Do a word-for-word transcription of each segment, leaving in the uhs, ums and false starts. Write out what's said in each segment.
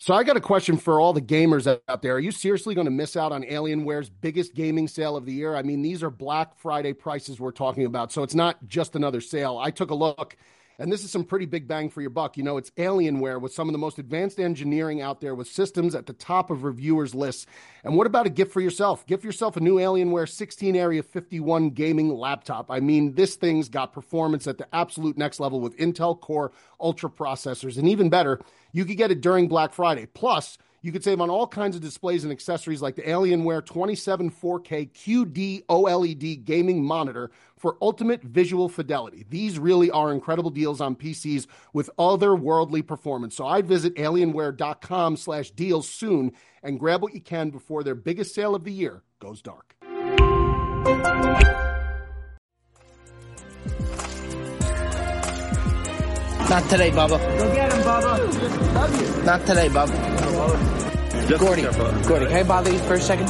So I got a question for all the gamers out there. Are you seriously going to miss out on Alienware's biggest gaming sale of the year? I mean, these are Black Friday prices we're talking about, so it's not just another sale. I took a look, and this is some pretty big bang for your buck. You know, it's Alienware with some of the most advanced engineering out there with systems at the top of reviewers' lists. And what about a gift for yourself? Gift yourself a new Alienware sixteen Area fifty-one gaming laptop. I mean, this thing's got performance at the absolute next level with Intel Core Ultra processors, and even better, you could get it during Black Friday. Plus, you could save on all kinds of displays and accessories like the Alienware twenty-seven four K Q D OLED gaming monitor for ultimate visual fidelity. These really are incredible deals on P Cs with otherworldly performance. So I'd visit alienware.com slash deals soon and grab what you can before their biggest sale of the year goes dark. Not today, Bubba. Go get him, Bubba. Love you. Not today, Bubba. Just Gordy, Gordy, can I bother you for a second?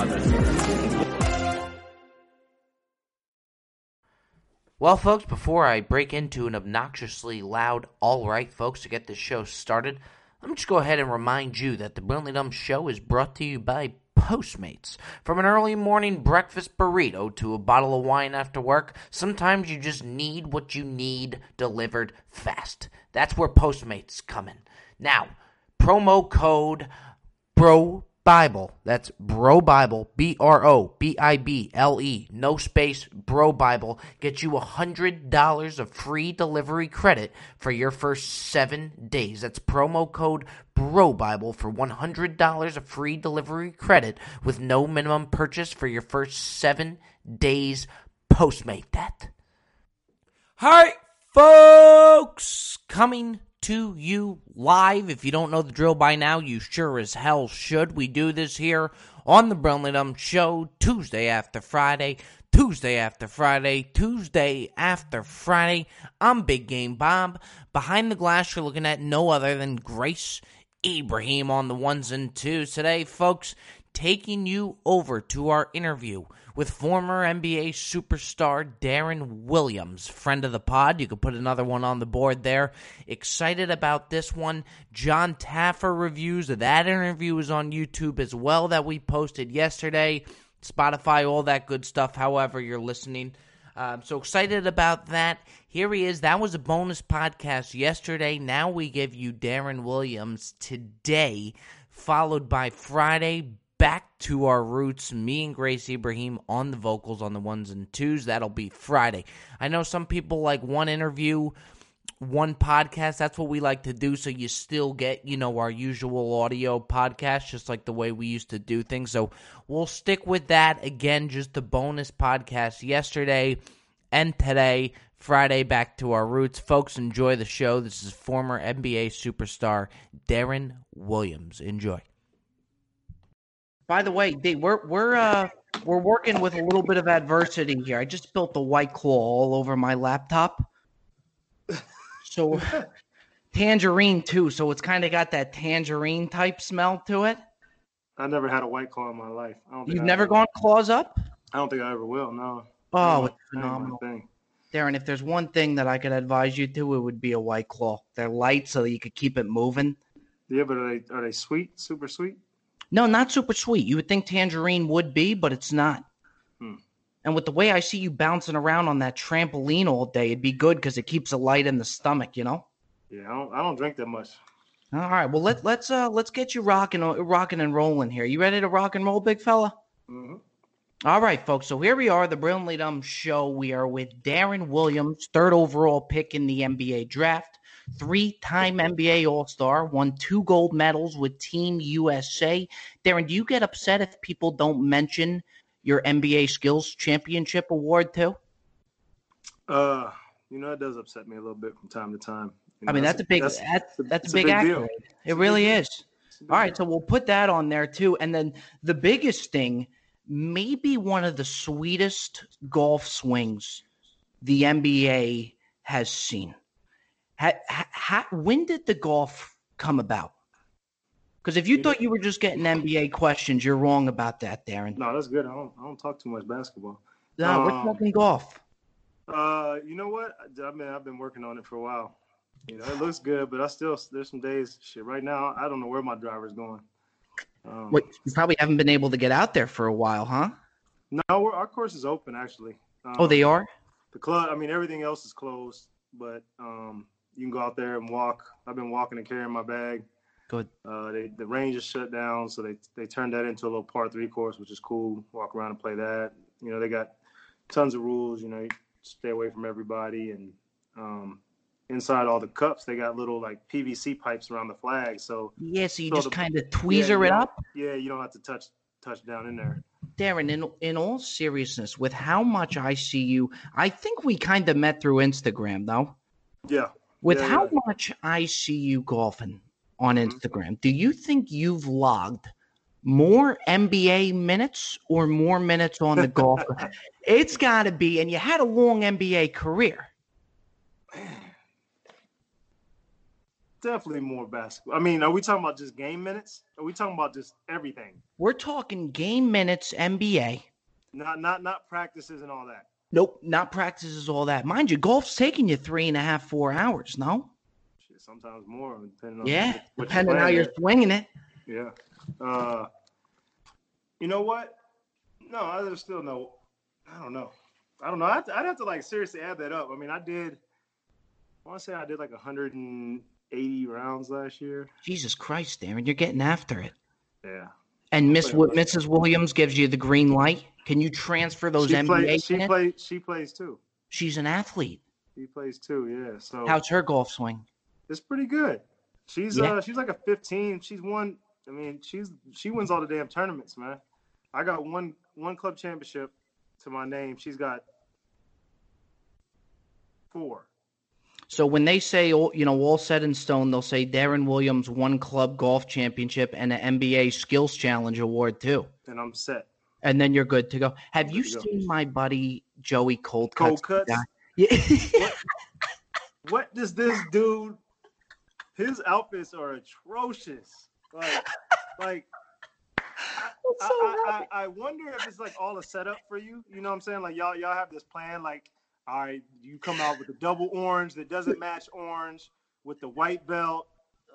Well, folks, before I break into an obnoxiously loud all right, folks, to get this show started, let me just go ahead and remind you that the Brilliantly Dumb Show is brought to you by Postmates. From an early morning breakfast burrito to a bottle of wine after work, sometimes you just need what you need delivered fast. That's where Postmates come in. Now, promo code BROBIBLE. That's BROBIBLE, B R O B I B L E, no space, BROBIBLE. Gets you one hundred dollars of free delivery credit for your first seven days. That's promo code BROBIBLE for one hundred dollars of free delivery credit with no minimum purchase for your first seven days. Postmate that. Hi, folks, coming to you live. If you don't know the drill by now, you sure as hell should. We do this here on the Brilliantly Dumb Show Tuesday after Friday, Tuesday after Friday, Tuesday after Friday. I'm Big Game Bob. Behind the glass, you're looking at no other than Grace Ibrahim on the ones and twos. Today, folks, taking you over to our interview with former N B A superstar Deron Williams, friend of the pod. You could put another one on the board there. Excited about this one. John Taffer reviews of that interview is on YouTube as well that we posted yesterday. Spotify, all that good stuff, however you're listening. Um, so excited about that. Here he is. That was a bonus podcast yesterday. Now we give you Deron Williams today, followed by Friday. Back to our roots, me and Grace Ibrahim on the vocals on the ones and twos. That'll be Friday. I know some people like one interview, one podcast. That's what we like to do, so you still get, you know, our usual audio podcast, just like the way we used to do things. So we'll stick with that. Again, just a bonus podcast yesterday and today. Friday, back to our roots. Folks, enjoy the show. This is former N B A superstar Deron Williams. Enjoy. By the way, Dave, we're we're uh we're working with a little bit of adversity here. I just built the White Claw all over my laptop, so tangerine too. So it's kind of got that tangerine type smell to it. I never had a White Claw in my life. I don't think You've I never ever, gone claws up? I don't think I ever will. No. Oh, it's it's phenomenal. thing. Darren, if there's one thing that I could advise you to, it would be a White Claw. They're light, so that you could keep it moving. Yeah, but are they are they sweet? Super sweet? No, not super sweet. You would think tangerine would be, but it's not. Hmm. And with the way I see you bouncing around on that trampoline all day, it'd be good because it keeps it light in the stomach, you know? Yeah, I don't I don't drink that much. All right, well let let's uh let's get you rocking rocking and rolling here. You ready to rock and roll, big fella? Mm-hmm. All right, folks. So here we are, the Brilliantly Dumb Show. We are with Deron Williams, third overall pick in the N B A draft. Three-time N B A All-Star, won two gold medals with Team U S A. Deron, do you get upset if people don't mention your N B A Skills Championship award too? Uh, you know, it does upset me a little bit from time to time. You know, I mean, that's a big that's, that's, that's a a big big accolade. deal. It really deal. is. All right, so we'll put that on there too. And then the biggest thing, maybe one of the sweetest golf swings the N B A has seen. Ha, ha, ha, when did the golf come about? Because if you thought you were just getting N B A questions, you're wrong about that, Deron. No, that's good. I don't I don't talk too much basketball. No, we're Um, talking golf. Uh, you know what? I mean, I've been working on it for a while. You know, it looks good, but I still there's some days shit right now. I don't know where my driver's going. Um, Wait, you probably haven't been able to get out there for a while, huh? no, we're, our course is open actually. Um, Oh, they are? The club. I mean, everything else is closed, but um, you can go out there and walk. I've been walking and carrying my bag. Good. Uh, they, the range is shut down, so they they turned that into a little par three course, which is cool. Walk around and play that. You know, they got tons of rules. You know, you stay away from everybody, and um, inside all the cups, they got little like P V C pipes around the flag. So Yeah, so you so just the- kind of yeah, tweezer you it don't- up? Yeah, you don't have to touch touch down in there. Darren, in, in all seriousness, with how much I see you, I think we kind of met through Instagram, though. Yeah. With Yeah, how yeah. much I see you golfing on Mhm. Instagram, do you think you've logged more N B A minutes or more minutes on the golf? It's got to be, and you had a long N B A career. Definitely more basketball. I mean, are we talking about just game minutes? Are we talking about just everything? We're talking game minutes, N B A. Not not not practices and all that. Nope, not practices, all that. Mind you, golf's taking you three and a half, four hours, no? Shit, sometimes more, depending on Yeah, what, what depending you're how playing you're at. swinging it. Yeah. Uh, you know what? No, I just still know. I don't know. I don't know. I'd, I'd have to like seriously add that up. I mean, I did. I want to say I did like one hundred eighty rounds last year. Jesus Christ, Darren, you're getting after it. Yeah. And Miss Play a Wi- lot. Missus Williams gives you the green light. Can you transfer those she N B A plays. She minutes? plays. She plays too. She's an athlete. She plays too. Yeah. So How's her golf swing? it's pretty good. She's Yeah. uh she's like a fifteen. She's won. I mean, she's she wins all the damn tournaments, man. I got one one club championship to my name. She's got four. So when they say, all- you know, all said in stone, they'll say Darren Williams won club golf championship and an N B A Skills Challenge award too. And I'm set. And then you're good to go. Have you Good to go. seen my buddy Joey Coldcuts? Cold cuts. Yeah. What, what does this dude? His outfits are atrocious. Like, like I, I, I, I wonder if it's like all a setup for you. You know what I'm saying? Like y'all, y'all have this plan. Like, all right, you come out with the double orange that doesn't match orange with the white belt,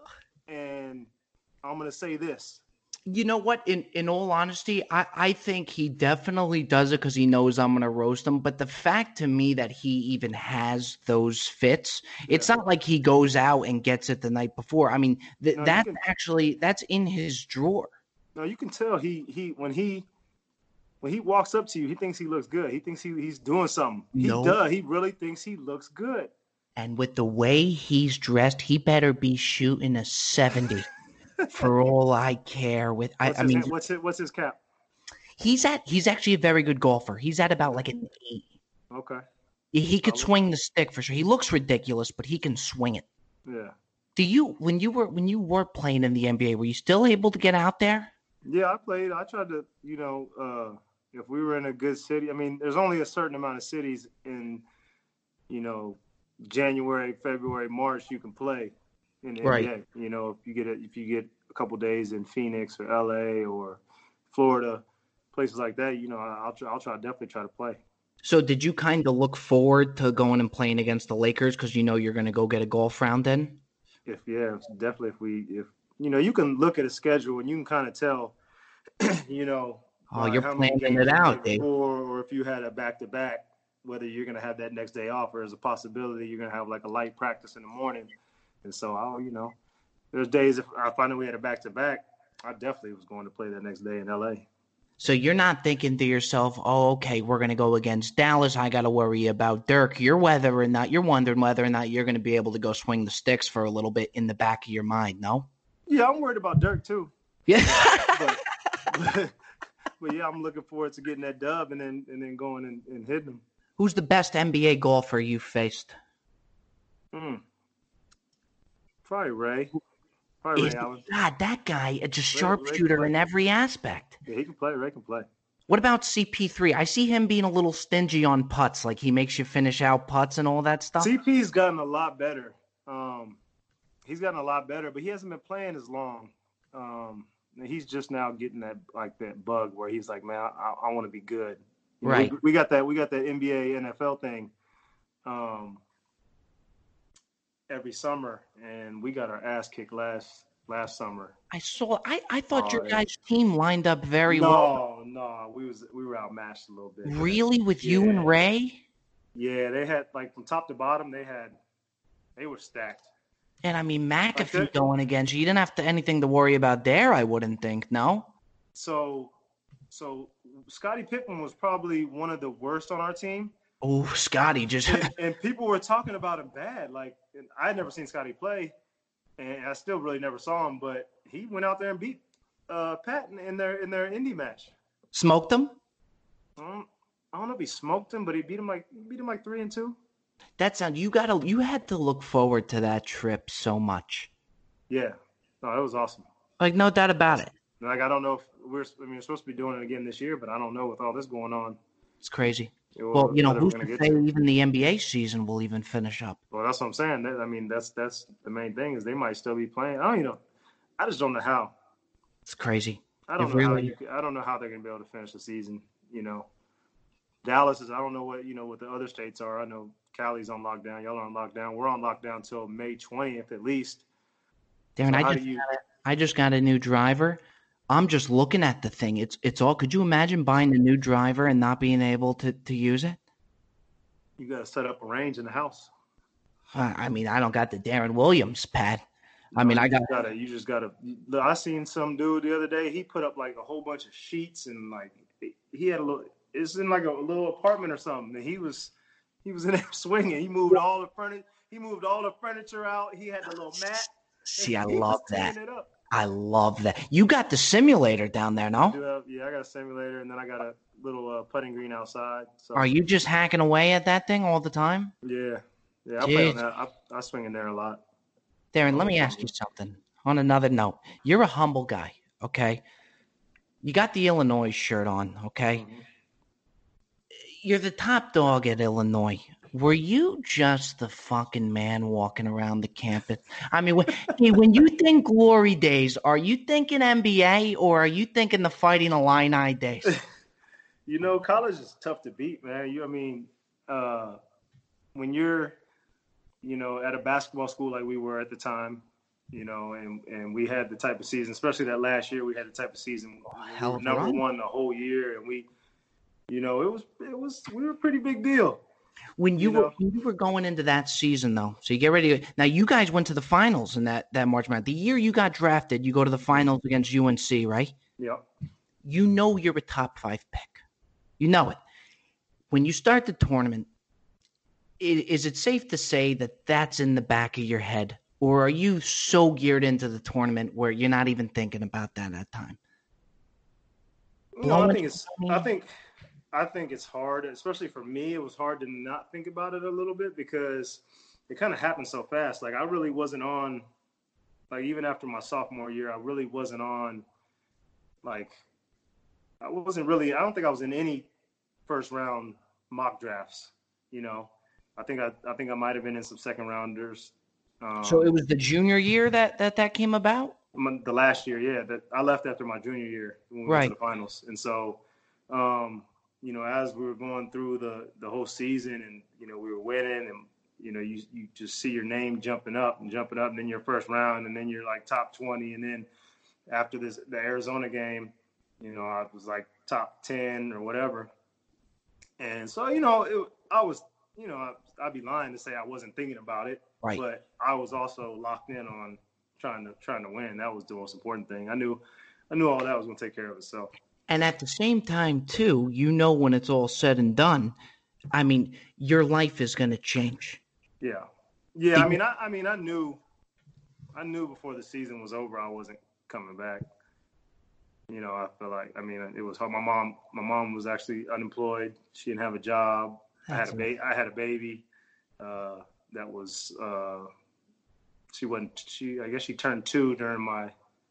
and I'm gonna say this. You know what? In in all honesty, I, I think he definitely does it because he knows I'm gonna roast him. But the fact to me that he even has those fits, it's Yeah. not like he goes out and gets it the night before. I mean, th- No, you that's can- actually that's in his drawer. No, you can tell he he when he when he walks up to you, he thinks he looks good. He thinks he, he's doing something. He No. does. He really thinks he looks good. And with the way he's dressed, he better be shooting a seventy. For all I care, with I, What's I his, mean, what's his, what's his cap? he's at he's actually a very good golfer. He's at about like an eight. Okay. He, he could Solid. swing the stick for sure. He looks ridiculous, but he can swing it. Yeah. Do you when you were when you were playing in the N B A, were you still able to get out there? Yeah, I played. I tried to, you know, uh, if we were in a good city. I mean, there's only a certain amount of cities in, you know, January, February, March you can play in the Right. N B A. You know, if you get a, if you get a couple days in Phoenix or L A or Florida, places like that, you know, I- I'll try, I'll try definitely try to play. So did you kind of look forward to going and playing against the Lakers because you know you're going to go get a golf round in? If yeah, definitely if we if you know, you can look at a schedule and you can kind of tell, you know, Oh, uh, you're how many planning games it you out, played Dave. before, or if you had a back to back, whether you're gonna have that next day off, or there's a possibility you're gonna have like a light practice in the morning. And so I'll, you know, there's days if I find out we had a back to back, I definitely was going to play that next day in L A. So you're not thinking to yourself, "Oh, okay, we're going to go against Dallas. I got to worry about Dirk." You're whether or not you're wondering whether or not you're going to be able to go swing the sticks for a little bit in the back of your mind. No. Yeah, I'm worried about Dirk too. Yeah. But, but, but yeah, I'm looking forward to getting that dub and then and then going and, and hitting them. Who's the best N B A golfer you faced? Mm. Probably Ray. Probably Is- Ray Allen. God, that guy is a Ray sharpshooter Clay. in every aspect. Yeah, he can play. Ray can play. What about C P three? I see him being a little stingy on putts, like he makes you finish out putts and all that stuff. C P's gotten a lot better. Um, he's gotten a lot better, but he hasn't been playing as long. Um, and he's just now getting that like that bug where he's like, man, I, I want to be good. You know, Right. we, we got that. We got that N B A N F L thing. Um, every summer, and we got our ass kicked last last summer. I saw. I, I thought Oh, your yeah. guys' team lined up very well. No, no, we was we were outmatched a little bit. Really, with Yeah. you and Ray? Yeah, they had like from top to bottom, they had they were stacked. And I mean, McAfee Like, going against you. You didn't have to anything to worry about there. I wouldn't think. No. So, so Scottie Pippen was probably one of the worst on our team. Oh, Scotty just. and, and people were talking about him bad. Like, I had never seen Scottie play, and I still really never saw him. But he went out there and beat uh, Patton in their in their indie match. Smoked him. Um, I don't know if he smoked him, but he beat him like he beat him like three and two. That sound you gotta you had to look forward to that trip so much. Yeah, no, it was awesome. Like no doubt about it. Like I don't know if we're I mean we're supposed to be doing it again this year, but I don't know with all this going on. It's crazy. It, Well, you know, whether we're who's gonna to get say to. even the N B A season will even finish up? Well, that's what I'm saying. That, I mean, that's that's the main thing is they might still be playing. I don't, you know, I just don't know how. It's crazy. I don't It know how really- you. I don't know how they're gonna be able to finish the season. You know, Dallas is. I don't know what you know what the other states are. I know Cali's on lockdown. Y'all are on lockdown. We're on lockdown till May twentieth at least. Darren, So I how just do you? got a, I just got a new driver. I'm just looking at the thing. It's it's all. Could you imagine buying a new driver and not being able to, to use it? You got to set up a range in the house. Uh, I mean, I don't got the Darren Williams pad. I No, mean, you I got. just gotta. You just gotta. I seen some dude the other day. He put up like a whole bunch of sheets and like he had a little. It's in like a little apartment or something. And he was he was in there swinging. He moved all the furniture. He moved all the furniture out. He had the little mat. See, I He was love tearing that. it up. I love that. You got the simulator down there, I no? do have, yeah, I got a simulator and then I got a little uh, putting green outside. So Are you just hacking away at that thing all the time? yeah, yeah, I play on Jeez. that. I, I swing in there a lot. Darren, let me ask you something. On another note, you're a humble guy, okay? You got the Illinois shirt on, okay? Mhm. You're the top dog at Illinois. Were you just the fucking man walking around the campus? I mean, when, hey, when you think glory days, are you thinking N B A or are you thinking the Fighting Illini days? You know, college is tough to beat, man. You, I mean, uh, when you're, you know, at a basketball school like we were at the time, you know, and, and we had the type of season, especially that last year, we had the type of season. Oh, we hell were of a number run. one the whole year, and we, you know, it was it was we were a pretty big deal. When you, You were know. when you were going into that season, though, so you get ready. To, now you guys went to the finals in that that March Madness. The year you got drafted, you go to the finals against U N C, right? Yep. You know you're a top five pick. You know it. When you start the tournament, i- is it safe to say that that's in the back of your head, or are you so geared into the tournament where you're not even thinking about that at that time? You know, I Blowing- think it's I think I think it's hard, especially for me. It was hard to not think about it a little bit because it kind of happened so fast. Like I really wasn't on, like even after my sophomore year, I really wasn't on. Like I wasn't really. I don't think I was in any first round mock drafts. You know, I think I I think I might have been in some second rounders. Um, So it was the junior year that that, that came about? my- the last year, yeah, that I left after my junior year when we Right. went to the finals, and so, um, you know, as we were going through the the whole season, and you know, we were winning, and you know, you you just see your name jumping up and jumping up, and then your first round, and then you're like top twenty, and then after this the Arizona game, you know, I was like top ten or whatever, and so you know, it, I was, you know, I, I'd be lying to say I wasn't thinking about it, Right. but I was also locked in on trying to trying to win. That was the most important thing. I knew I knew all that was going to take care of itself. And at the same time, too, you know when it's all said and done, I mean, your life is going to change. Yeah, yeah. I mean, I, I mean, I knew, I knew before the season was over, I wasn't coming back. You know, I feel like, I mean, it was hard. My mom, my mom was actually unemployed. She didn't have a job. I had That's a baby. I had a baby. Uh, that was. Uh, she wasn't. She. I guess she turned two during my.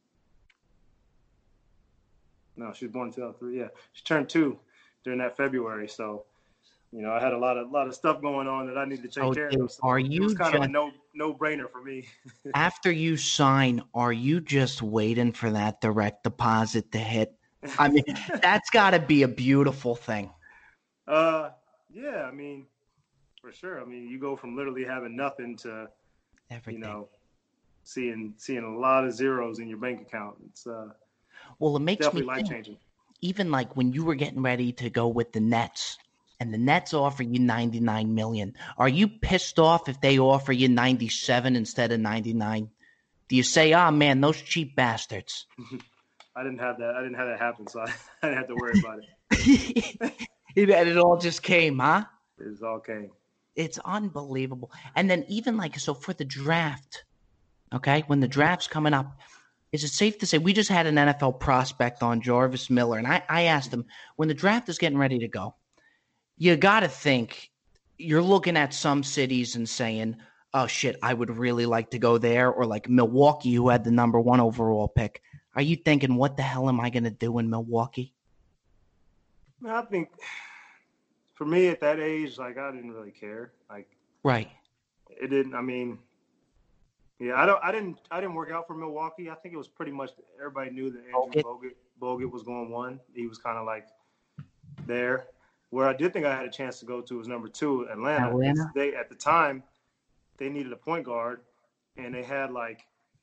No, she was born in two thousand three. Yeah, she turned two during that February. So, you know, I had a lot of lot of stuff going on that I needed to take Oh, care dude, of. So are it you was kind of a just- no no brainer for me. After you sign, are you just waiting for that direct deposit to hit? I mean, that's got to be a beautiful thing. Uh, yeah, I mean, for sure. I mean, you go from literally having nothing to Everything. You know, seeing seeing a lot of zeros in your bank account. It's uh, well, it makes definitely me life think, changing. even like when you were getting ready to go with the Nets, and the Nets offer you ninety-nine million dollars, are you pissed off if they offer you ninety-seven instead of ninety-nine? Do you say, "Ah, oh, man, those cheap bastards"? I didn't have that. I didn't have that happen, so I, I didn't have to worry about it. it, it all just came, huh? It all came. It's unbelievable. And then even like so for the draft, okay, when the draft's coming up, is it safe to say we just had an N F L prospect on, Jarvis Miller, and I, I asked him when the draft is getting ready to go, you got to think you're looking at some cities and saying, oh, shit, I would really like to go there, or like Milwaukee, who had the number one overall pick. Are you thinking, what the hell am I going to do in Milwaukee? I think for me at that age, like I didn't really care. Like, right. It didn't, I mean, yeah, I don't, I didn't, I didn't work out for Milwaukee. I think it was pretty much everybody knew that Andrew Bogut, Bogut was going one. He was kind of like there. Where I did think I had a chance to go to was number two, Atlanta. Atlanta. They at the time they needed a point guard, and they had like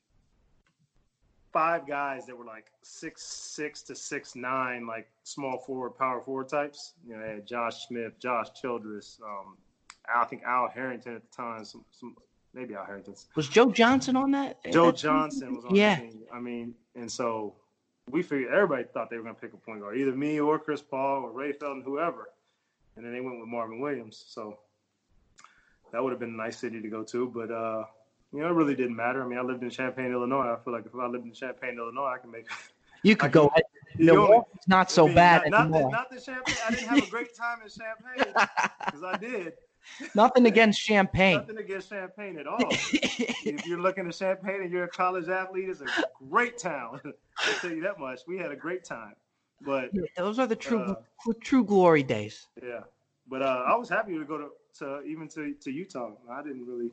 five guys that were like six six to six nine, like small forward, power forward types. You know, they had Josh Smith, Josh Childress, um, I think Al Harrington at the time. Some, some maybe Al Harrington. Was Joe Johnson on that? Joe Johnson was on yeah. the team. I mean, and so we figured everybody thought they were going to pick a point guard, either me or Chris Paul or Ray Felton, whoever. And then they went with Marvin Williams. So that would have been a nice city to go to. But, uh, you know, it really didn't matter. I mean, I lived in Champaign, Illinois. I feel like if I lived in Champaign, Illinois, I can make You could go ahead. No, it's not so I mean, bad not, anymore. Not the, not the Champagne. I didn't have a great time in Champagne because I did. Nothing against Champagne. Nothing against Champagne at all. If you're looking at Champagne and you're a college athlete, it's a great town. I'll tell you that much. We had a great time. But yeah, those are the true uh, true glory days. Yeah. But uh, I was happy to go to, to even to, to Utah. I didn't really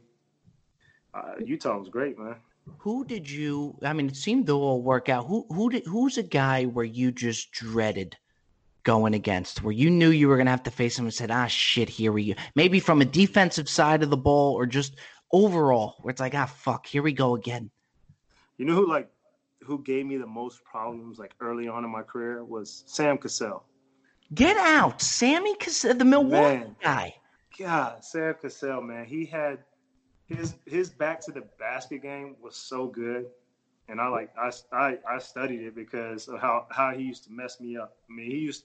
uh, – Utah was great, man. Who did you – I mean, it seemed to all work out. Who who did Who's a guy where you just dreaded going against, where you knew you were going to have to face him and said, ah, shit, here we go. Maybe from a defensive side of the ball or just overall where it's like, ah, fuck, here we go again. You know who, like, who gave me the most problems, like, early on in my career was Sam Cassell. Get out. Sammy Cassell, the Milwaukee man, guy. God, Sam Cassell, man. He had his his back to the basket game was so good. And I like I, I, I studied it because of how, how he used to mess me up. I mean, he used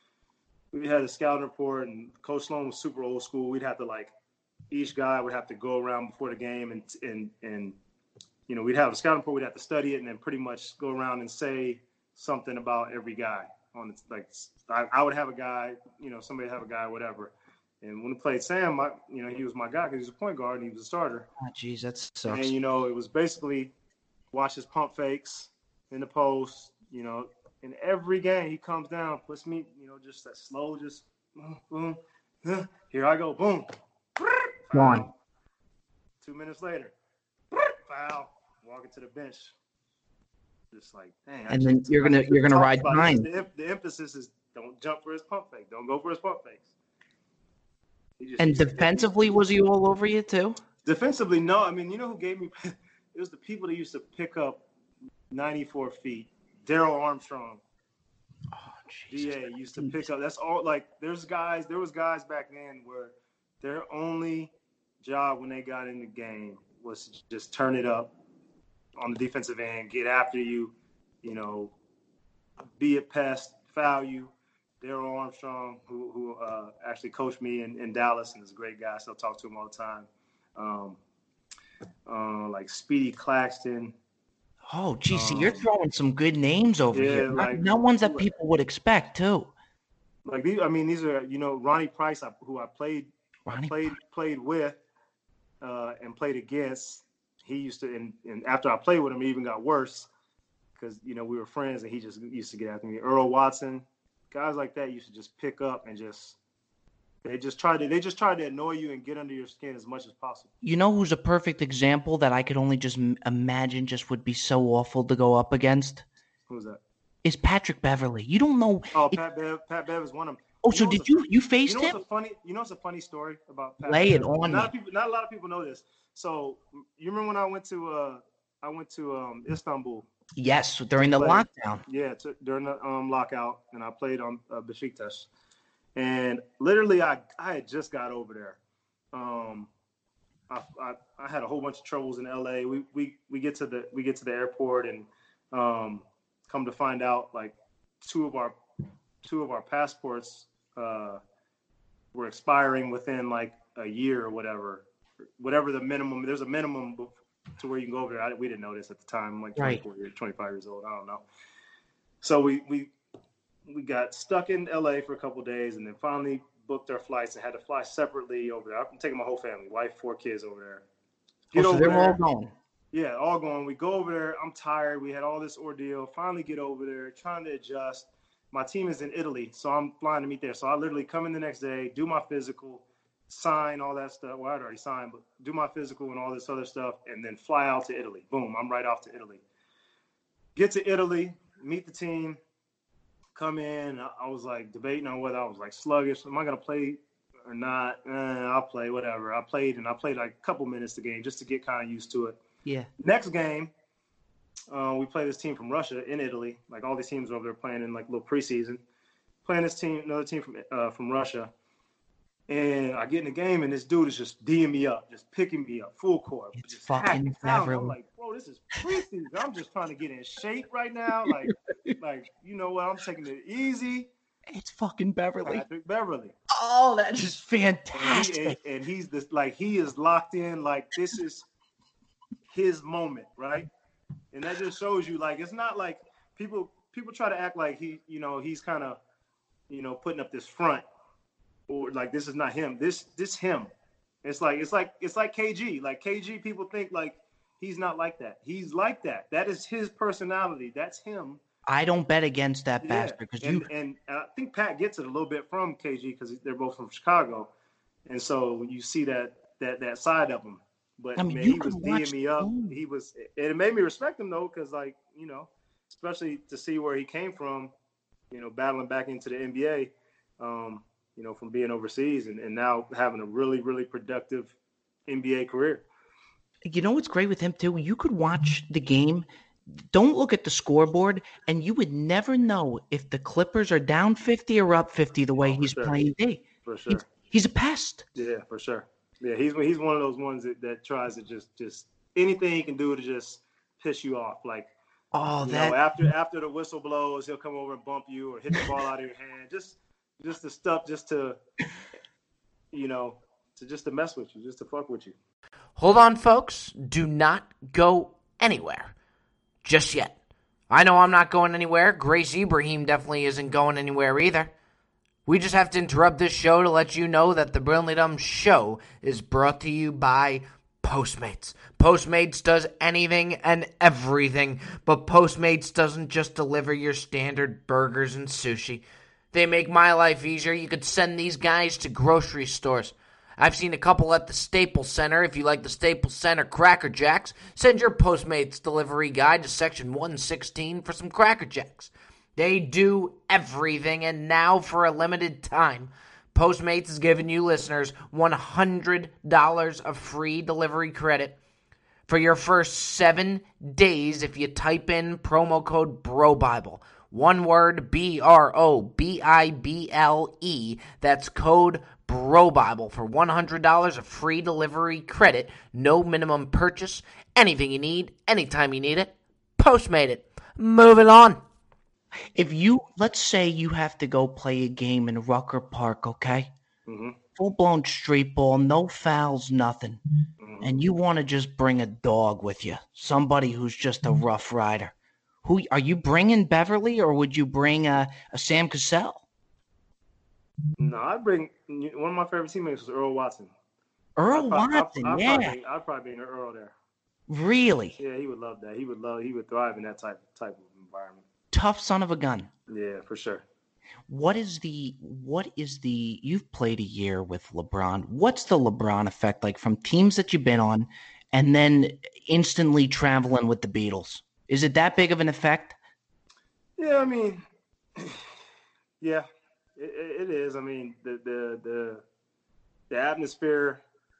we had a scouting report, and Coach Sloan was super old school. We'd have to like each guy would have to go around before the game and and and you know, we'd have a scouting report, we'd have to study it, and then pretty much go around and say something about every guy. On the, like I, I would have a guy, you know, somebody have a guy, whatever. And when we played Sam, I, you know, he was my guy because he was a point guard and he was a starter. Oh, geez, that sucks. And you know, it was basically watch his pump fakes in the post. You know, in every game he comes down, puts me, you know, just that slow, just boom, boom. Here I go, boom. Gone. Two minutes later, foul. Walking to the bench. Just like, dang. And then you're gonna you're gonna ride behind. The, the emphasis is don't jump for his pump fake. Don't go for his pump fakes. And defensively, was he all over you too? Defensively, no. I mean, you know who gave me? It was the people that used to pick up ninety-four feet. Daryl Armstrong. Oh, Jesus. D A used to pick up. That's all. Like, there's guys. There was guys back then where their only job when they got in the game was to just turn it up on the defensive end, get after you, you know, be a pest, foul you. Daryl Armstrong, who who uh, actually coached me in, in Dallas and is a great guy. I still talk to him all the time. Um, uh, like Speedy Claxton. Oh, geez, um, see, you're throwing some good names over yeah, here. Like, no ones that people would expect, too. Like these, I mean, these are, you know, Ronnie Price, who I played, Ronnie played, Price. played with, uh, and played against. He used to, and, and after I played with him, it even got worse because, you know, we were friends and he just used to get after me. Earl Watson, guys like that used to just pick up and just, they just tried to, they just tried to annoy you and get under your skin as much as possible. You know who's a perfect example that I could only just imagine just would be so awful to go up against? Who's that? Is Patrick Beverly. You don't know. Oh, it, Pat Bev, Pat Bev is one of them. Oh, so know did what's a- you you You faced know him? what's a funny? You know what's a funny story about Pat Lay it McAfee? on Not a me. people, not a lot of people know this. So you remember when I went to uh I went to um Istanbul. Yes, during the play. lockdown. Yeah, to, during the um lockout, and I played on uh, Besiktas. And literally, I I had just got over there. Um, I, I I had a whole bunch of troubles in L A. We we we get to the we get to the airport, and um, come to find out, like two of our two of our passports uh, were expiring within like a year or whatever, whatever the minimum. There's a minimum to where you can go over there. I, we didn't know this at the time. I'm like twenty-four Right. years, twenty-five years old. I don't know. So we we we got stuck in L A for a couple of days, and then finally booked our flights and had to fly separately over there. I'm taking my whole family, wife, four kids over there. Get Oh, so over they're there. all going. Yeah, all going. We go over there. I'm tired. We had all this ordeal. Finally get over there, trying to adjust. My team is in Italy, so I'm flying to meet there. So I literally come in the next day, do my physical, sign all that stuff. Well, I'd already signed, but do my physical and all this other stuff, and then fly out to Italy. Boom, I'm right off to Italy. Get to Italy, meet the team, come in. I was like debating on whether I was like sluggish. Am I going to play or not? Eh, I'll play, whatever. I played, and I played like a couple minutes a game just to get kind of used to it. Yeah. Next game, uh, we play this team from Russia in Italy. Like all these teams over there playing in like little preseason. Playing this team, another team from uh, from Russia. And I get in the game, and this dude is just D'ing me up, just picking me up, full court. It's just fucking hacking down. I'm Beverly. like, bro, this is preseason. I'm just trying to get in shape right now. Like, like you know what? I'm taking it easy. It's fucking Beverly. Patrick Beverly. Oh, that's just And, he, fantastic. and, and he's this, like, he is locked in. Like, this is his moment, right? And that just shows you, like, it's not like people people try to act like he, you know, he's kind of, you know, putting up this front, or like this is not him. This this him. It's like it's like it's like K G. Like K G, people think like he's not like that. He's like that. That is his personality. That's him. I don't bet against that Yeah. bastard because And, you. and I think Pat gets it a little bit from K G because they're both from Chicago, and so you see that that that side of him. But I mean, man, you he was can watch D'ing me up. the game. He was, and it made me respect him though, because like you know, especially to see where he came from, you know, battling back into the N B A, um, you know, from being overseas and, and now having a really really productive N B A career. You know what's great with him too? You could watch the game. Don't look at the scoreboard, and you would never know if the Clippers are down fifty or up fifty the way Oh, for he's sure. playing D. For sure. He's, he's a pest. Yeah, for sure. Yeah, he's he's one of those ones that, that tries to just just anything he can do to just piss you off. Like Oh, you that know, after after the whistle blows, he'll come over and bump you or hit the ball out of your hand. Just just the stuff just to you know, to just to mess with you, just to fuck with you. Hold on, folks. Do not go anywhere just yet. I know I'm not going anywhere. Grace Ibrahim definitely isn't going anywhere either. We just have to interrupt this show to let you know that the Brilliantly Dumb Show is brought to you by Postmates. Postmates does anything and everything, but Postmates doesn't just deliver your standard burgers and sushi. They make my life easier. You could send these guys to grocery stores. I've seen a couple at the Staples Center. If you like the Staples Center Cracker Jacks, send your Postmates delivery guy to section one sixteen for some Cracker Jacks. They do everything, and now for a limited time, Postmates is giving you listeners one hundred dollars of free delivery credit for your first seven days if you type in promo code BROBIBLE. One word, B R O B I B L E. That's code BROBIBLE for one hundred dollars of free delivery credit. No minimum purchase. Anything you need, anytime you need it. Postmate it. Moving on. if you let's say you have to go play a game in Rucker Park, okay? Mm-hmm. Full blown street ball, no fouls, nothing. Mm-hmm. And you want to just bring a dog with you, somebody who's just a rough rider. Who are you bringing, Beverly, or would you bring a, a Sam Cassell? No, I'd bring one of my favorite teammates was Earl Watson. Earl I'd, prob- Watson, I'd, I'd yeah, Probably bring, I'd probably bring Earl there. really Yeah, he would love that. He would love. He would thrive in that type type of environment. tough son of a gun. Yeah, for sure. What is the what is the you've played a year with LeBron. What's the LeBron effect like from teams that you've been on and then instantly traveling with the Beatles? Is it that big of an effect? Yeah, I mean, yeah, it, it is. I mean, the the the the atmosphere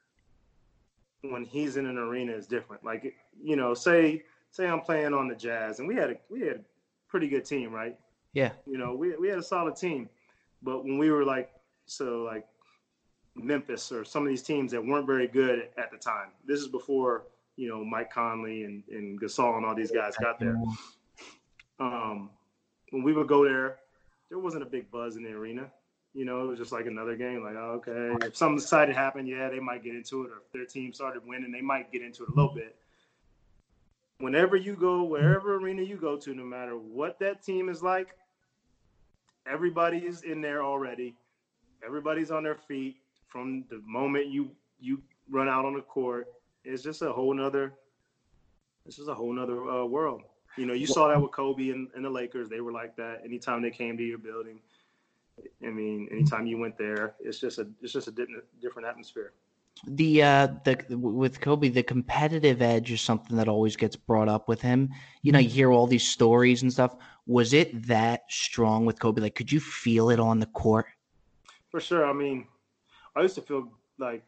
when he's in an arena is different. Like, you know, say say I'm playing on the Jazz, and we had a we had a pretty good team, right? Yeah. You know, we we had a solid team, but when we were like so like Memphis or some of these teams that weren't very good at the time. This is before, you know, Mike Conley and, and Gasol and all these guys got there. Um, when we would go there, there wasn't a big buzz in the arena. You know, it was just like another game. Like, oh, okay, if something exciting happened, yeah, they might get into it. Or if their team started winning, they might get into it a little bit. Whenever you go, wherever arena you go to, no matter what that team is like, everybody is in there already. Everybody's on their feet. From the moment you you run out on the court, it's just a whole nother, it's just a whole nother uh, world. You know, you saw that with Kobe and, and the Lakers. They were like that. Anytime they came to your building, I mean, anytime you went there, it's just a it's just a different different atmosphere. The uh the with Kobe, the competitive edge is something that always gets brought up with him. You know, you hear all these stories and stuff. Was it that strong with Kobe? Like, could you feel it on the court? For sure. I mean, I used to feel like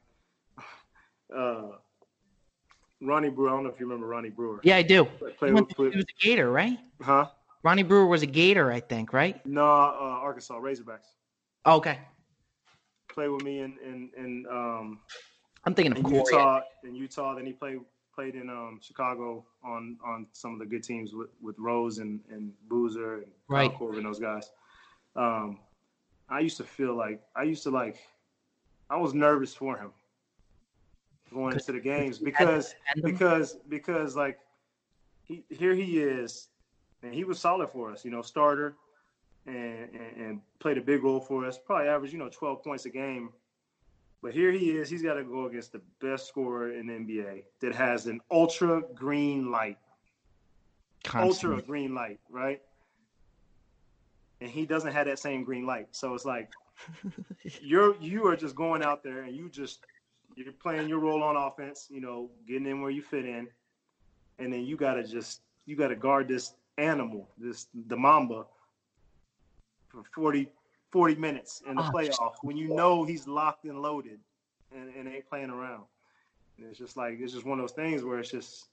uh, Ronnie Brewer. I don't know if you remember Ronnie Brewer. Yeah, I do. Play He, with, he was a Gator, right? Huh? Ronnie Brewer was a Gator, I think, right? No, uh, Arkansas Razorbacks. Oh, okay. Played with me in in, in um. I'm thinking of in Corey. Utah. In Utah, then he played played in um Chicago on on some of the good teams with, with Rose and and Boozer and Right. Kyle Korver and those guys. Um, I used to feel like I used to like. I was nervous for him going into the games because because because like he here he is, and he was solid for us, you know, starter and, and and played a big role for us. Probably averaged, you know, twelve points a game. But here he is. He's got to go against the best scorer in the N B A that has an ultra green light, Constantly. ultra green light, right? And he doesn't have that same green light, so it's like. You're you are just going out there and you just you're playing your role on offense, you know, getting in where you fit in, and then you gotta just you gotta guard this animal, this the Mamba, for forty, forty minutes in the Oh, playoff when you know he's locked and loaded and, and ain't playing around. And it's just like it's just one of those things where it's just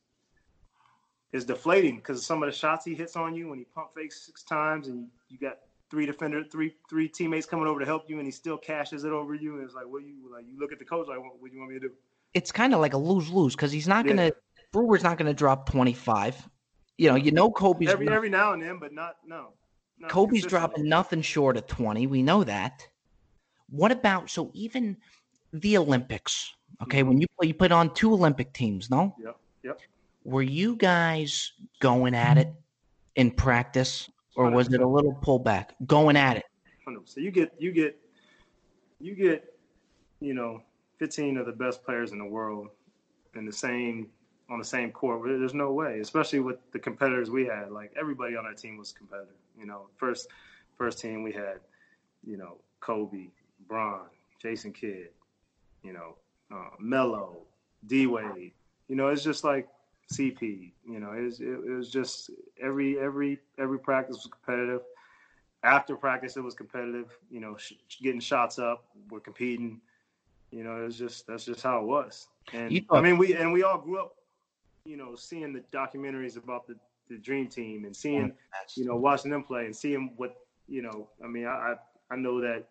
it's deflating because some of the shots he hits on you when he pump fakes six times and you, you got three defender, three three teammates coming over to help you, and he still cashes it over you. And it's like, what do you like? You look at the coach like, what, what do you want me to do? It's kind of like a lose lose because he's not Yeah. gonna. Brewer's not gonna drop twenty-five. You know, you know Kobe's Every not- every now and then, but not no. not Kobe's consistently. dropping nothing short of twenty. We know that. What about so even the Olympics? Okay, Mm-hmm. when you play, you put on two Olympic teams. No, Yep, yep. were you guys going at it in practice, or was it a little pullback? Going at it. one hundred percent. You get you get you get you know fifteen of the best players in the world in the same on the same court. There's no way, especially with the competitors we had. Like everybody on our team was competitive. You know, first first team we had, you know, Kobe, Bron, Jason Kidd, you know, uh, Melo, D Wade. You know, it's just like C P. You know, it was, it, it was just every every every practice was competitive. After practice, it was competitive. You know, sh- getting shots up, we're competing. You know, it was just that's just how it was. And You thought- I mean, we and we all grew up, you know, seeing the documentaries about the, the Dream Team and seeing, you know, watching them play and seeing what, you know, I mean, I I, I know that,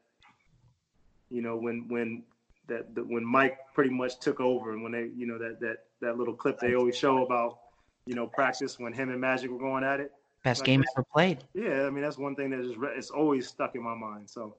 you know, when when that the, when Mike pretty much took over and when they, you know, that that that little clip they always show about, you know, practice when him and Magic were going at it. Best Like game this- ever played. Yeah, I mean that's one thing that just re- it's always stuck in my mind. So,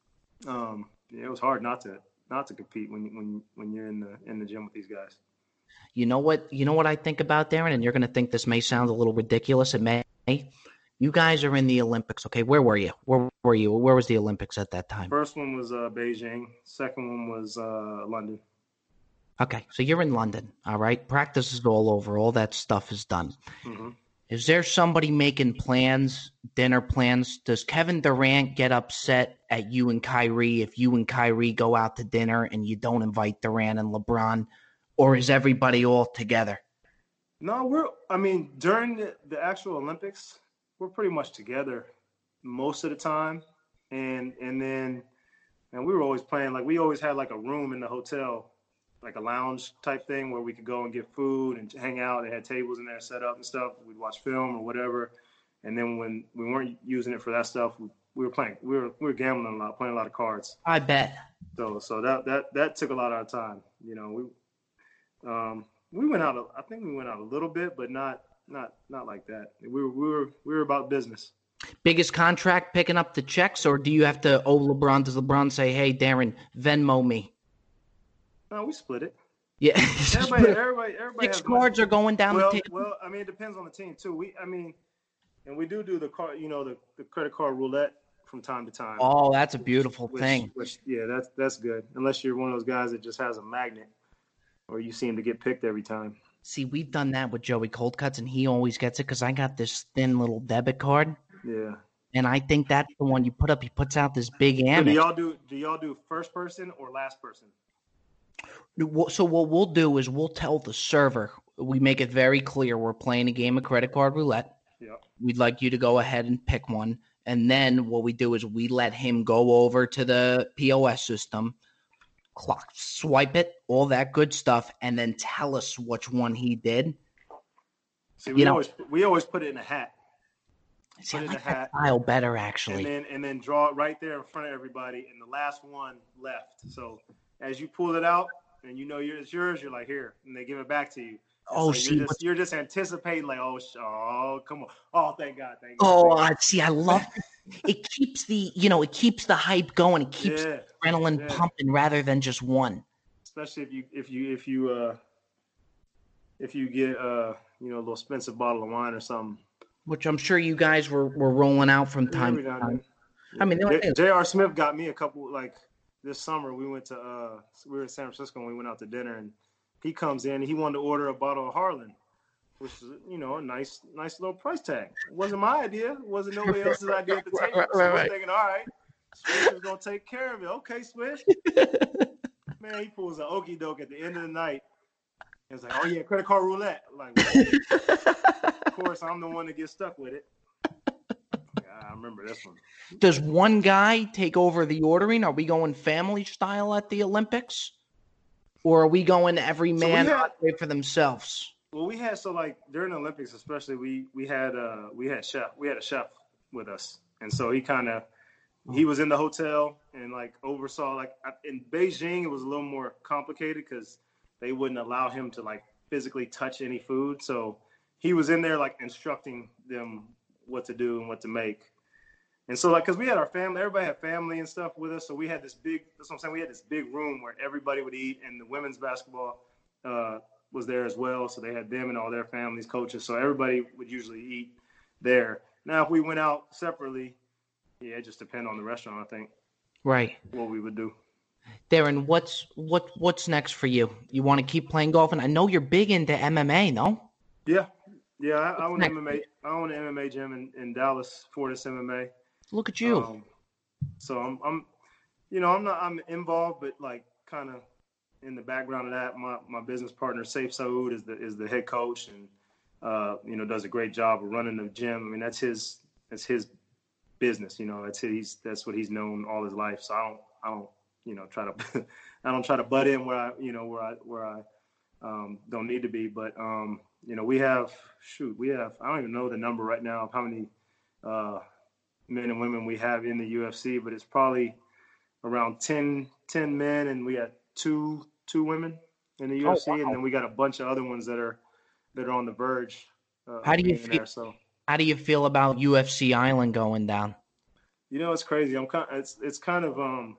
um, yeah, it was hard not to not to compete when when when you're in the in the gym with these guys. You know what? You know what I think about Darren, and you're going to think this may sound a little ridiculous. It may. You guys are in the Olympics, okay? Where were you? Where were you? Where was the Olympics at that time? First one was uh, Beijing. Second one was uh, London. Okay, so you're in London, all right? Practice is all over. All that stuff is done. hmm Is there somebody making plans, dinner plans? Does Kevin Durant get upset at you and Kyrie if you and Kyrie go out to dinner and you don't invite Durant and LeBron? Or is everybody all together? No, we're. I mean, during the, the actual Olympics, we're pretty much together most of the time. and and then and we were always playing like we always had like a room in the hotel, like a lounge type thing where we could go and get food and hang out. They had tables in there set up and stuff. We'd watch film or whatever. And then when we weren't using it for that stuff, we, we were playing. We were we were gambling a lot, playing a lot of cards. I bet. So so that that that took a lot of our time. You know, we um we went out. A, I think we went out a little bit, but not not not like that. We were we were we were about business. Biggest contract picking up the checks, or do you have to owe LeBron? Does LeBron say, "Hey, Darren, Venmo me"? No, we split it. Yeah, everybody, everybody, everybody. Six cards are going down well, the table. Well, I mean, it depends on the team too. We, I mean, and we do do the card, you know, the, the credit card roulette from time to time. Oh, that's a beautiful which, thing. Which, yeah, that's that's good. Unless you're one of those guys that just has a magnet, or you seem to get picked every time. See, we've done that with Joey Coldcuts, and he always gets it because I got this thin little debit card. Yeah. And I think that's the one you put up. He puts out this big So Amex. do y'all do do y'all do first person or last person? So what we'll do is we'll tell the server. We make it very clear we're playing a game of credit card roulette. Yeah. We'd like you to go ahead and pick one. And then what we do is we let him go over to the P O S system, clock, swipe it, all that good stuff, and then tell us which one he did. See, we You know- always we always put it in a hat. See, Put I it in a like that hat. style better, actually. And then and then draw it right there in front of everybody, and the last one left. So as you pull it out and you know it's yours, you're like, here, and they give it back to you. And Oh, so see, you're just, you're just anticipating like, oh, sh- oh, come on, oh, thank God, thank God. Oh, thank I see. I love it. It keeps the, you know, it keeps the hype going. It God. keeps yeah, the adrenaline yeah. pumping rather than just one. Especially if you if you if you uh if you get uh you know a little expensive bottle of wine or something. Which I'm sure you guys were, were rolling out from time Every to now and time. then. I mean, the only thing- J R. Smith got me a couple like this summer. We went to uh we were in San Francisco and we went out to dinner, and he comes in and he wanted to order a bottle of Harlan, which is you know a nice nice little price tag. It wasn't my idea. It wasn't nobody else's idea at the table. Right, So right, I was right. thinking, all right, Swish is gonna take care of it. Okay, Swish. Man, he pulls an okie doke at the end of the night. And it's like, oh yeah, credit card roulette. Like, well, of course, I'm the one that gets stuck with it. Yeah, I remember this one. Does one guy take over the ordering? Are we going family style at the Olympics? Or are we going every So we man had- operate for themselves? Well, we had so like during the Olympics, especially we we had uh we had chef we had a chef with us, and so he kind of he was in the hotel and like oversaw like in Beijing it was a little more complicated because they wouldn't allow him to like physically touch any food, so he was in there like instructing them what to do and what to make. And so like because we had our family, everybody had family and stuff with us, so we had this big that's what I'm saying we had this big room where everybody would eat, and the women's basketball uh was there as well, so they had them and all their families, coaches, so everybody would usually eat there. Now, if we went out separately, yeah, it just depends on the restaurant, I think, Right. what we would do. Darren, what's what what's next for you? You want to keep playing golf? And I know you're big into M M A, no? Yeah, yeah, I, I own next? M M A. I own an M M A gym in, in Dallas, Fortis M M A. Look at you. Um, so I'm, I'm, you know, I'm not, I'm involved, but like kind of in the background of that, my, my business partner, Saif Saud, is the is the head coach, and uh, you know, does a great job of running the gym. I mean, that's his that's his business. You know, that's his that's what he's known all his life. So I don't I don't you know try to I don't try to butt in where I you know where I where I um, don't need to be. But um, you know, we have shoot, we have I don't even know the number right now of how many uh, men and women we have in the U F C, but it's probably around ten, ten men, and we got two two women in the U F C, Oh, wow. and then we got a bunch of other ones that are that are on the verge. Uh, How of do you being feel- there. So How do you feel about U F C Island going down? you know, it's crazy. I'm kind. It's it's kind of um.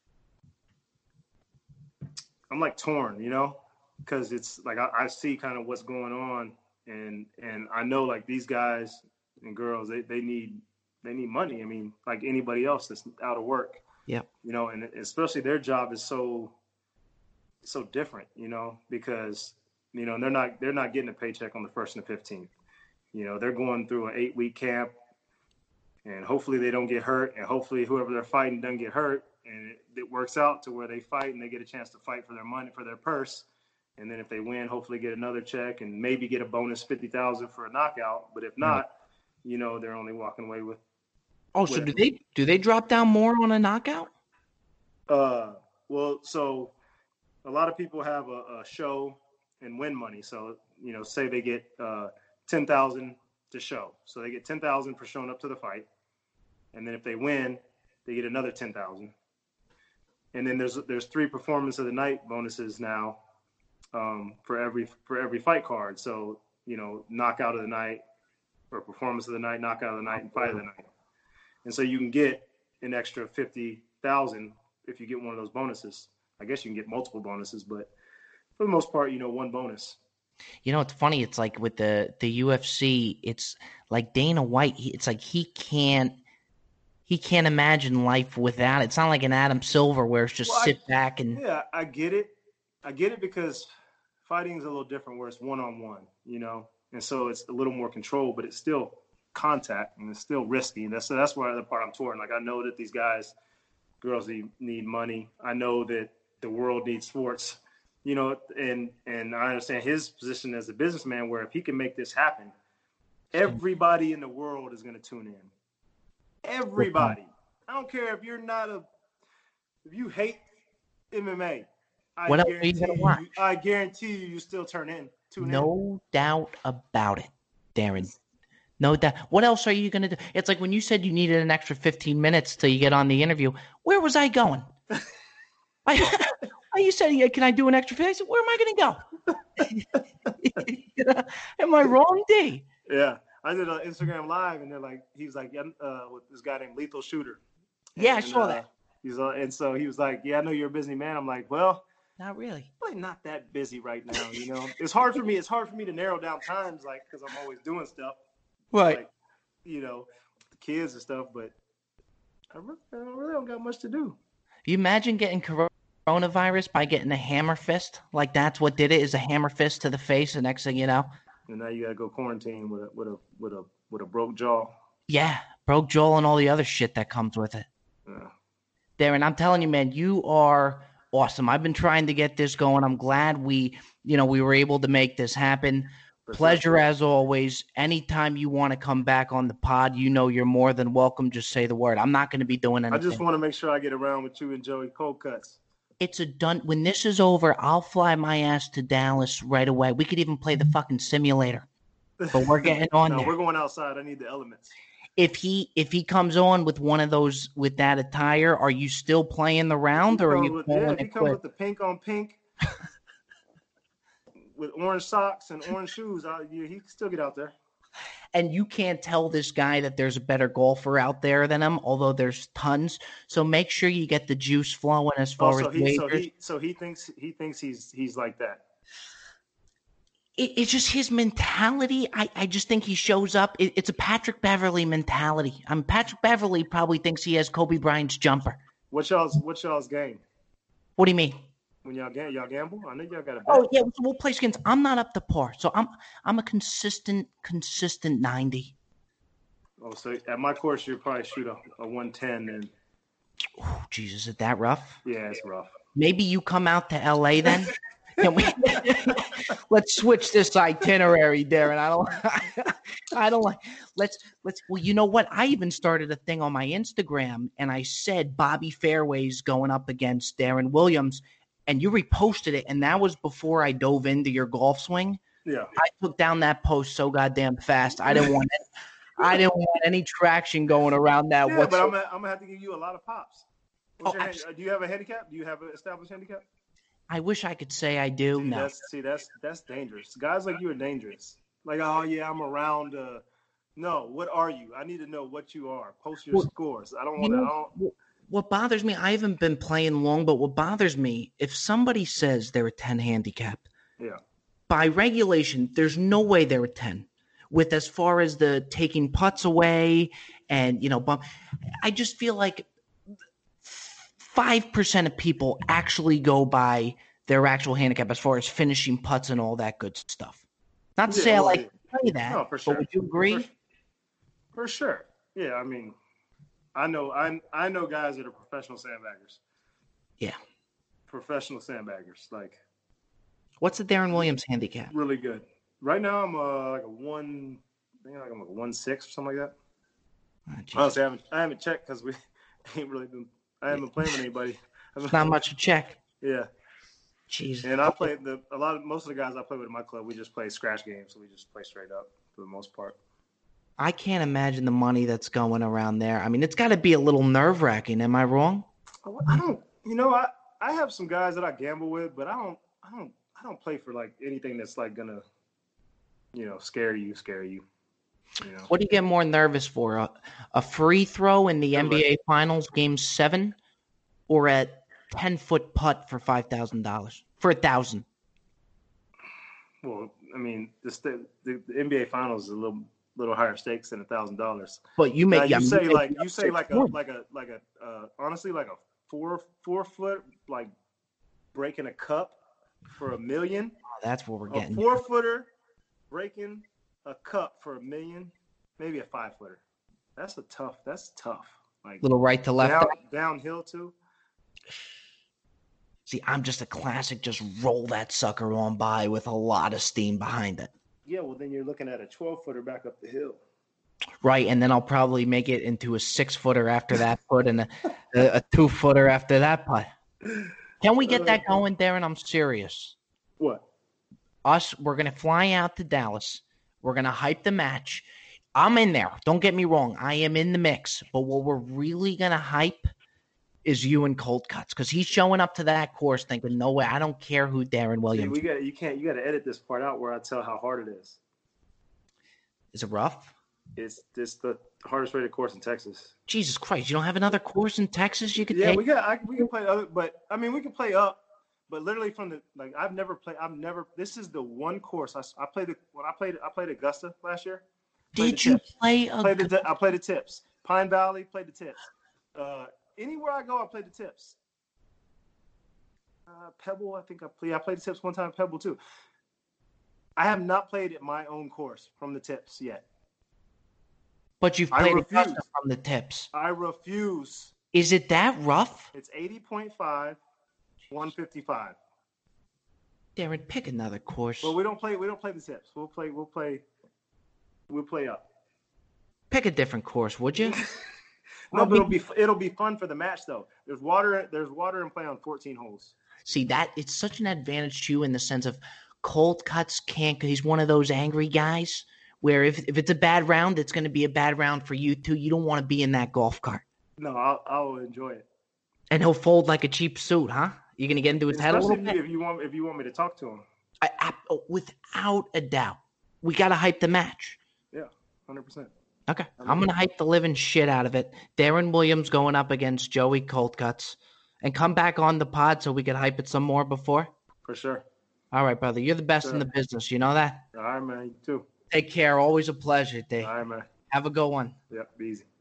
I'm like torn, you know, because it's like I, I see kind of what's going on, and and I know like these guys and girls, they, they need they need money. I mean, like anybody else that's out of work. Yep. You know, and especially their job is so so different, you know, because you know they're not they're not getting a paycheck on the first and the fifteenth. You know, they're going through an eight week camp, and hopefully they don't get hurt, and hopefully whoever they're fighting doesn't get hurt, and it, it works out to where they fight and they get a chance to fight for their money, for their purse, and then if they win, hopefully get another check and maybe get a bonus fifty thousand for a knockout. But if not, you know, they're only walking away with Oh, so do they do they drop down more on a knockout? Uh, well, so a lot of people have a, a show and win money. So you know, say they get uh, ten thousand to show, so they get ten thousand for showing up to the fight, and then if they win, they get another ten thousand. And then there's there's three performance of the night bonuses now um, for every for every fight card. So you know, knockout of the night, or performance of the night, knockout of the night, and fight of the night. And so you can get an extra fifty thousand if you get one of those bonuses. I guess you can get multiple bonuses, but for the most part, you know, one bonus. You know, it's funny. It's like with the, the U F C, it's like Dana White. He, it's like he can't he can't imagine life without it. It's not like an Adam Silver where it's just well, sit I, back and. Yeah, I get it. I get it because fighting is a little different where it's one on one, you know, and so it's a little more controlled, but it's still contact and it's still risky. And that's that's why the part I'm touring. Like I know that these guys, girls need, need money. I know that the world needs sports, you know, and and I understand his position as a businessman where if he can make this happen, everybody in the world is going to tune in. Everybody. I don't care if you're not a if you hate M M A. I What else are you guarantee gonna watch? you, I guarantee you, you still turn in. Tune No in. doubt about it, Darren. No doubt. What else are you going to do? It's like when you said you needed an extra fifteen minutes till you get on the interview. Where was I going? I, you said, yeah, can I do an extra fifteen? I said, where am I going to go? Am I wrong, D? Yeah. I did an Instagram live, and they're like, he was like, uh, with this guy named Lethal Shooter. Yeah, and, I saw uh, that. He's uh, and so he was like, yeah, I know you're a busy man. I'm like, well, Not really. I'm really not that busy right now. You know, it's hard for me. It's hard for me to narrow down times, like, because I'm always doing stuff. Right. Like, you know, the kids and stuff, but I really, I really don't got much to do. You imagine getting coronavirus by getting a hammer fist? Like that's what did it, is a hammer fist to the face, the next thing you know. And now you gotta go quarantine with a with a with a with a broke jaw. Yeah, broke Joel and all the other shit that comes with it. Yeah. Darren, I'm telling you, man, you are awesome. I've been trying to get this going. I'm glad we, you know, we were able to make this happen. For Pleasure sure. as always. Anytime you want to come back on the pod, you know you're more than welcome. Just say the word. I'm not going to be doing anything. I just want to make sure I get around with you and Joey Cold Cuts. It's a done. When this is over, I'll fly my ass to Dallas right away. We could even play the fucking simulator. But we're getting on no, there. we're going outside. I need the elements. If he if he comes on with one of those with that attire, are you still playing the round, or are you with, calling yeah, it he comes quit? with the pink on pink, with orange socks and orange shoes. I, yeah, he can still get out there. And you can't tell this guy that there's a better golfer out there than him, although there's tons. So make sure you get the juice flowing as far Oh, so as he, wagers. so he, so he thinks he thinks he's he's like that. It, it's just his mentality. I, I just think he shows up. It, it's a Patrick Beverly mentality. I mean, Patrick Beverly probably thinks he has Kobe Bryant's jumper. What's y'all's what's y'all's game? What do you mean? When y'all gamble, y'all gamble? I know y'all got a bet. Oh yeah, so we'll play skins. I'm not up to par, so I'm I'm a consistent consistent ninety. Oh, so at my course, you probably shoot a, a one ten, and Oh, Jesus, is it that rough? yeah, it's rough. Maybe you come out to L A then. Can we? Let's switch this itinerary, Darren. I don't. I don't like. Let's let's. Well, you know what? I even started a thing on my Instagram, and I said Bobby Fairways going up against Darren Williams, and you reposted it, and that was before I dove into your golf swing. Yeah. I took down that post so goddamn fast. I didn't want it. I didn't want any traction going around that. Yeah, whatsoever. but I'm gonna, I'm gonna have to give you a lot of pops. What's Oh, your, abs- hand- do you have a handicap? Do you have an established handicap? I wish I could say I do. See, No. that's see, that's that's dangerous. Guys like you are dangerous. Like, oh yeah, I'm around. Uh, no, what are you? I need to know what you are. Post your Well, scores. I don't You want to. I know, don't. wh- what bothers me, I haven't been playing long, but what bothers me, if somebody says they're a ten handicap, Yeah. by regulation, there's no way they're a ten. With as far as the taking putts away and, you know, bump, I just feel like five percent of people actually go by their actual handicap as far as finishing putts and all that good stuff. Not to Yeah, say I well, like yeah. to play that, No, for sure. but would you agree? For, for sure. Yeah, I mean, I know I I know guys that are professional sandbaggers. Yeah. Professional sandbaggers, like What's the Darren Williams handicap? really good. Right now, I'm uh, like a one. I think like I'm like a one six or something like that. Oh, Honestly, I haven't I haven't checked because we ain't really been. I haven't been playing with anybody. It's not much to check. Yeah. Jeez. And I play the a lot of most of the guys I play with in my club. We just play scratch games, so we just play straight up for the most part. I can't imagine the money that's going around there. I mean, it's got to be a little nerve wracking. Am I wrong? I don't. You know, I I have some guys that I gamble with, but I don't. I don't. I don't play for like anything that's like gonna, you know, scare you, scare you. You know. What do you get more nervous for? A, a free throw in the N B A Finals, Game Seven, or a ten-foot putt for five thousand dollars for a thousand? Well, I mean, the, the the N B A Finals is a little little higher stakes than a thousand dollars. But you make now, you yeah, say you like make you say like a like a like a uh, honestly like a four four foot like breaking a cup for a million. Oh, that's what we're a getting. A four footer breaking a cup for a million, maybe a five footer. That's a tough. That's tough. Like little right to left down, downhill too. See, I'm just a classic. Just roll that sucker on by with a lot of steam behind it. Yeah, well, then you're looking at a twelve footer back up the hill. Right, and then I'll probably make it into a six footer after that putt and a, a, a two footer after that putt. Can we get that going, Darren? I'm serious. What? Us, we're gonna fly out to Dallas. We're gonna hype the match. I'm in there. Don't get me wrong. I am in the mix. But what we're really gonna hype is you and Cold Cuts, because he's showing up to that course thinking, no way, I don't care who Darren Williams. See, we got you can't you got to edit this part out where I tell how hard it is. Is it rough? It's this the hardest rated course in Texas. Jesus Christ, you don't have another course in Texas you could yeah, take? we got I, we can play other, but I mean we can play up, but literally from the like I've never played. I've never. This is the one course I, I played. The, when I played I played Augusta last year. Did you tips. play? A... Played the, I played the tips. Pine Valley played the tips. Uh, Anywhere I go, I play the tips. Uh, Pebble, I think I played. I played the tips one time. Pebble too. I have not played at my own course from the tips yet. But you've played Augusta from the tips. I refuse. Is it that rough? It's eighty point five, one fifty-five. Darren, pick another course. Well, we don't play. We don't play the tips. We'll play. We'll play. We'll play up. Pick a different course, would you? No, but it'll be it'll be fun for the match though. There's water. There's water and play on fourteen holes. See that it's such an advantage to you in the sense of Cold Cuts can't. He's one of those angry guys where if if it's a bad round, it's going to be a bad round for you too. You don't want to be in that golf cart. No, I'll, I'll enjoy it. And he'll fold like a cheap suit, huh? You're going to get into his Especially head a little if bit. If you want, if you want me to talk to him, I, I, without a doubt, we got to hype the match. Yeah, hundred percent. Okay, I'm going to hype the living shit out of it. Darren Williams going up against Joey Cold Cuts. And come back on the pod so we can hype it some more before. For sure. All right, brother. You're the best sure. in the business. You know that? All right, man. You too. Take care. Always a pleasure, Dave. All right, man. Have a good one. Yep, be easy.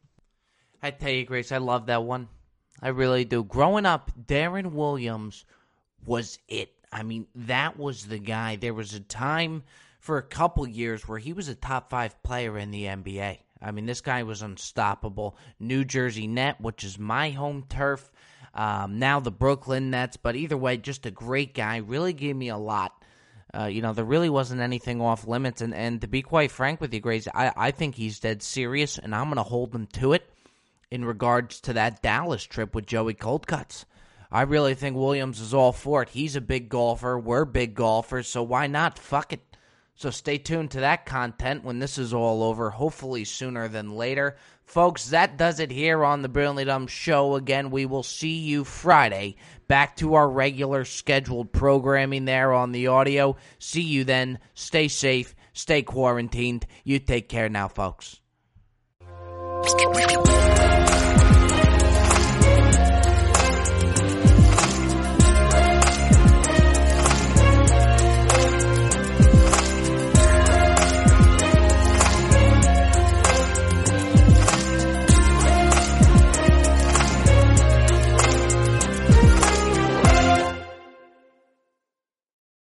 I tell you, Grace, I love that one. I really do. Growing up, Darren Williams was it. I mean, that was the guy. There was a time for a couple years where he was a top five player in the N B A. I mean, this guy was unstoppable. New Jersey Net, which is my home turf. Um, now the Brooklyn Nets. But either way, just a great guy. Really gave me a lot. Uh, you know, there really wasn't anything off limits. And, and to be quite frank with you, Grace, I, I think he's dead serious, and I'm going to hold him to it in regards to that Dallas trip with Joey Cold Cuts. I really think Williams is all for it. He's a big golfer. We're big golfers, so why not? Fuck it. So stay tuned to that content when this is all over, hopefully sooner than later. Folks, that does it here on the Brilliantly Dumb Show. Again, we will see you Friday. Back to our regular scheduled programming there on the audio. See you then. Stay safe. Stay quarantined. You take care now, folks.